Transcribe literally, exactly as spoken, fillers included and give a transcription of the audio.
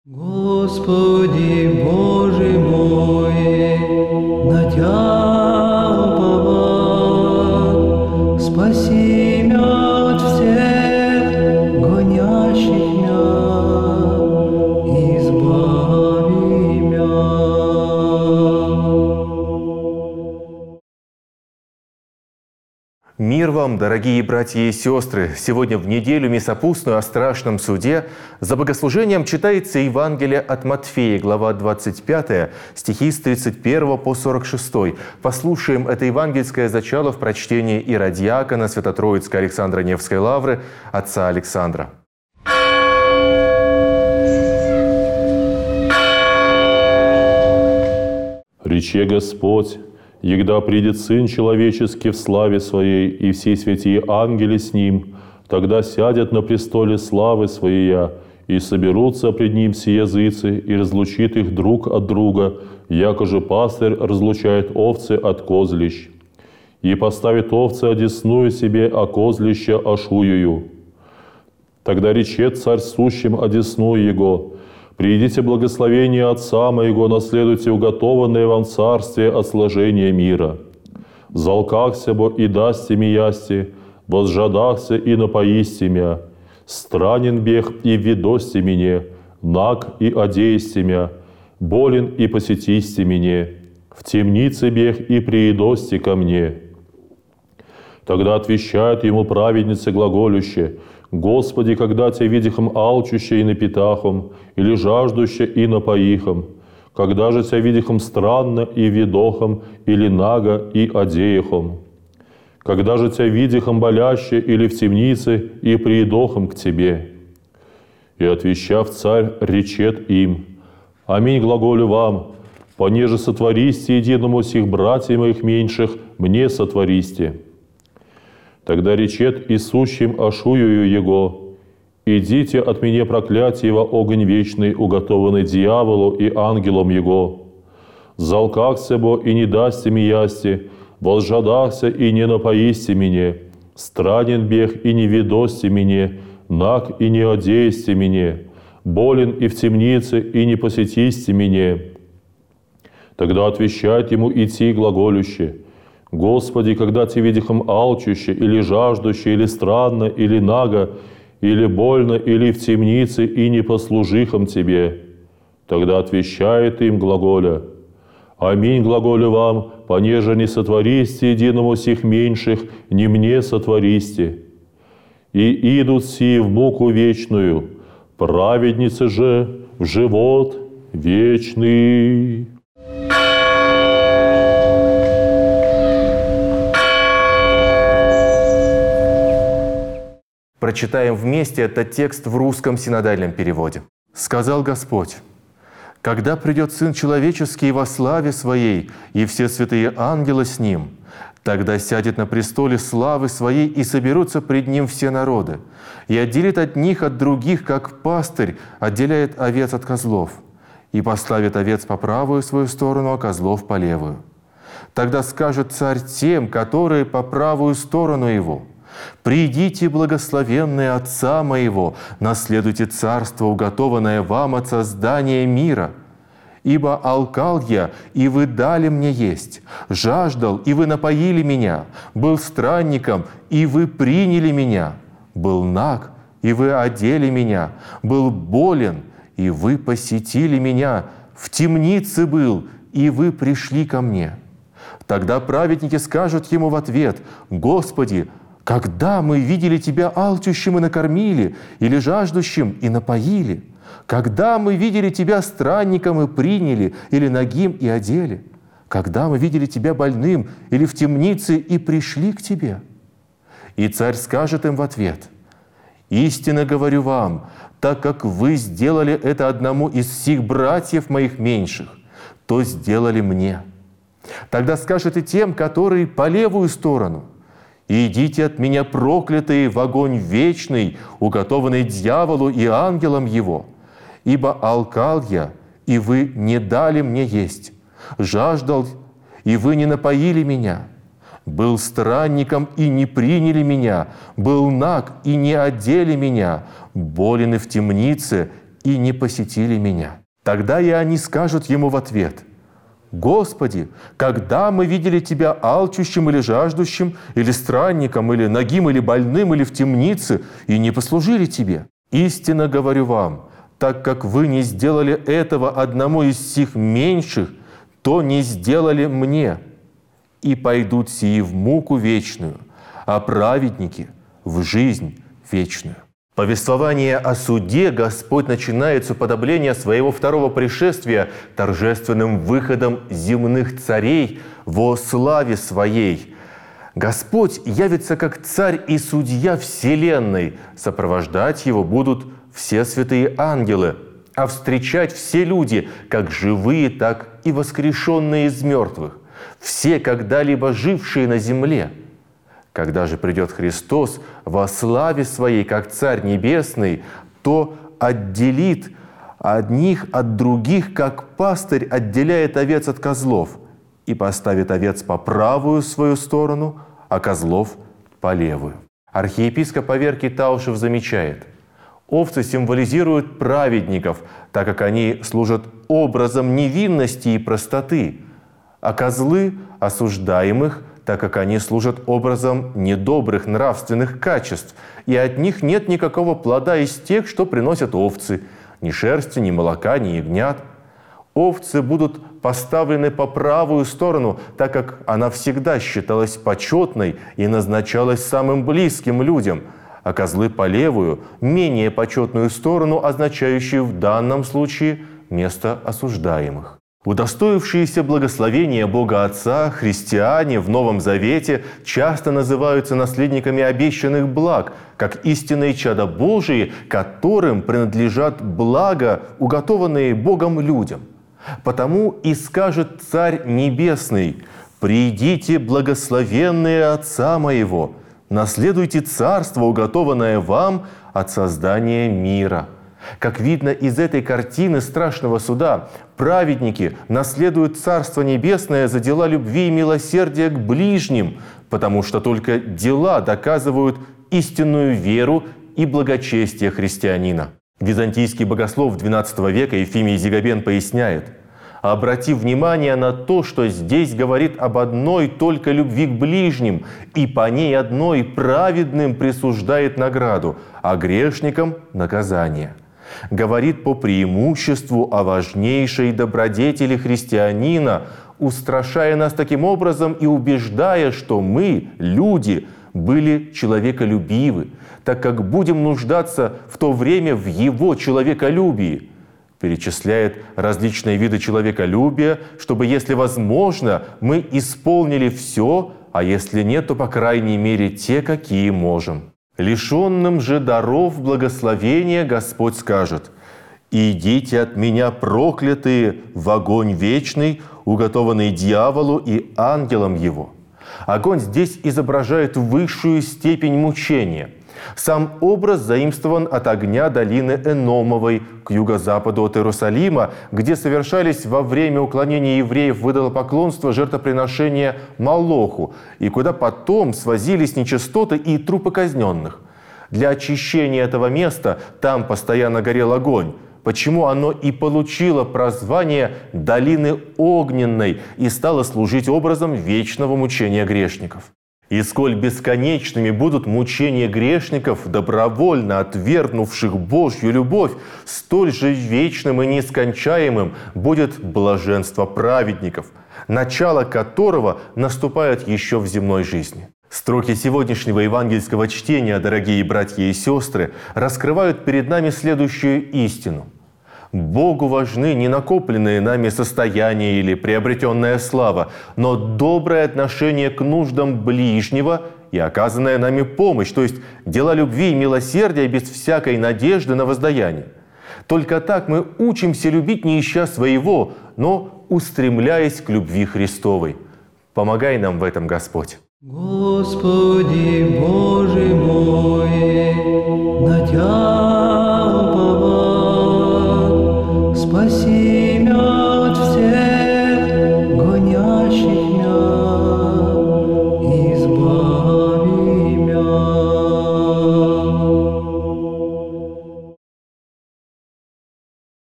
Господи Боже мой, на Тя уповать, спаси мя от всех гонящих мя, избави мя. Мир вам, дорогие братья и сестры! Сегодня в неделю Мясопустную о страшном суде за богослужением читается Евангелие от Матфея, глава двадцать пятая, стихи с тридцать первого по сорок шестой. Послушаем это евангельское зачало в прочтении иродиакона Свято-Троицкой Александра Невской лавры, отца Александра. Рече Господь: «Егда придет Сын Человеческий в славе Своей, и все святые ангели с Ним, тогда сядет на престоле славы Своей, и соберутся пред Ним все языцы, и разлучит их друг от друга, яко же пастырь разлучает овцы от козлищ. И поставит овцы одесную себе, а козлища ошуюю. Тогда речет Царь сущим одесную Его: придите благословение Отца Моего, наследуйте уготованное вам царствие от сложения мира. Залкахся бо и дасте ми ясти, возжадахся и напоисте мя. Странен бег и ведосте мне, наг и одеесте мя, болен и посетисте мне, в темнице бег и приедосте ко мне». Тогда отвечает ему праведница глаголюще: «Господи, когда Тебя видихом алчуще и напитахом, или жаждуще и напоихом, когда же Тебя видихом странно и видохом, или наго и одеяхом, когда же Тебя видихом боляще или в темнице и приедохом к Тебе». И отвечав царь, речет им: «Аминь глаголю вам, понеже сотвористе единому сих братьев моих меньших, мне сотвористе». Тогда речет и сущим ошуюю Его: «Идите от меня, проклятие, во огонь вечный, уготованный дьяволу и ангелам Его. Залкахся бо и не дасте ми ясти, возжадахся и не напоисте мне, странен бег и не ведосте мне, наг и не одеесте мне, болен и в темнице и не посетисте мне». Тогда отвечает ему идти глаголюще: «Господи, когда Те видихом алчуще, или жаждуще, или странно, или наго, или больно, или в темнице, и не послужихом Тебе». Тогда отвечает им глаголя: «Аминь глаголю вам, понеже не сотвористе единому сих меньших, не мне сотвористе. И идут сии в муку вечную, праведницы же в живот вечный». Прочитаем вместе этот текст в русском синодальном переводе. «Сказал Господь: когда придет Сын Человеческий во славе Своей, и все святые ангелы с Ним, тогда сядет на престоле славы Своей, и соберутся пред Ним все народы, и отделит одних от других, как пастырь отделяет овец от козлов, и поставит овец по правую свою сторону, а козлов по левую. Тогда скажет Царь тем, которые по правую сторону Его: придите, благословенные Отца Моего, наследуйте царство, уготованное вам от создания мира. Ибо алкал я, и вы дали мне есть, жаждал, и вы напоили меня, был странником, и вы приняли меня, был наг, и вы одели меня, был болен, и вы посетили меня, в темнице был, и вы пришли ко мне». Тогда праведники скажут Ему в ответ: «Господи, когда мы видели Тебя алчущим и накормили, или жаждущим и напоили? Когда мы видели Тебя странником и приняли, или нагим и одели? Когда мы видели Тебя больным или в темнице и пришли к Тебе?» И Царь скажет им в ответ: «Истинно говорю вам, так как вы сделали это одному из сих братьев моих меньших, то сделали мне». Тогда скажет и тем, которые по левую сторону: «Идите от меня, проклятые, в огонь вечный, уготованный дьяволу и ангелам его. Ибо алкал я, и вы не дали мне есть, жаждал, и вы не напоили меня, был странником, и не приняли меня, был наг, и не одели меня, болен и в темнице, и не посетили меня». Тогда и они скажут ему в ответ: «Господи, когда мы видели Тебя алчущим или жаждущим, или странником, или нагим, или больным, или в темнице, и не послужили Тебе? Истинно говорю вам, так как вы не сделали этого одному из сих меньших, то не сделали мне. И пойдут сии в муку вечную, а праведники в жизнь вечную». Повествование о суде Господь начинает с уподобления своего второго пришествия торжественным выходом земных царей во славе Своей. Господь явится как царь и судья вселенной, сопровождать Его будут все святые ангелы, а встречать все люди, как живые, так и воскрешенные из мертвых, все когда-либо жившие на земле. Когда же придет Христос во славе Своей, как Царь Небесный, то отделит одних от других, как пастырь отделяет овец от козлов, и поставит овец по правую свою сторону, а козлов по левую. Архиепископ Аверкий Таушев замечает: овцы символизируют праведников, так как они служат образом невинности и простоты, а козлы – осуждаемых, так как они служат образом недобрых нравственных качеств, и от них нет никакого плода из тех, что приносят овцы, ни шерсти, ни молока, ни ягнят. Овцы будут поставлены по правую сторону, так как она всегда считалась почетной и назначалась самым близким людям, а козлы по левую, менее почетную сторону, означающую в данном случае место осуждаемых. Удостоившиеся благословения Бога Отца, христиане в Новом Завете часто называются наследниками обещанных благ, как истинные чада Божии, которым принадлежат блага, уготованные Богом людям. Потому и скажет Царь Небесный: «Придите, благословенные Отца Моего, наследуйте царство, уготованное вам от создания мира». Как видно из этой картины страшного суда, праведники наследуют Царство Небесное за дела любви и милосердия к ближним, потому что только дела доказывают истинную веру и благочестие христианина. Византийский богослов двенадцатого века Ефимий Зигабен поясняет: «Обрати внимание на то, что здесь говорит об одной только любви к ближним, и по ней одной праведным присуждает награду, а грешникам – наказание. Говорит по преимуществу о важнейшей добродетели христианина, устрашая нас таким образом и убеждая, что мы, люди, были человеколюбивы, так как будем нуждаться в то время в его человеколюбии». Перечисляет различные виды человеколюбия, чтобы, если возможно, мы исполнили все, а если нет, то, по крайней мере, те, какие можем. Лишенным же даров благословения Господь скажет: «Идите от меня, проклятые, в огонь вечный, уготованный дьяволу и ангелам его». Огонь здесь изображает высшую степень мучения. Сам образ заимствован от огня долины Эномовой к юго-западу от Иерусалима, где совершались во время уклонения евреев в идолопоклонство жертвоприношения Молоху, и куда потом свозились нечистоты и трупы казненных. Для очищения этого места там постоянно горел огонь, почему оно и получило прозвание «долины огненной» и стало служить образом вечного мучения грешников. И сколь бесконечными будут мучения грешников, добровольно отвергнувших Божью любовь, столь же вечным и нескончаемым будет блаженство праведников, начало которого наступает еще в земной жизни. Строки сегодняшнего евангельского чтения, дорогие братья и сестры, раскрывают перед нами следующую истину. Богу важны не накопленные нами состояния или приобретенная слава, но доброе отношение к нуждам ближнего и оказанная нами помощь, то есть дела любви и милосердия без всякой надежды на воздаяние. Только так мы учимся любить, не ища своего, но устремляясь к любви Христовой. Помогай нам в этом, Господь. Господи Боже мой, на Тя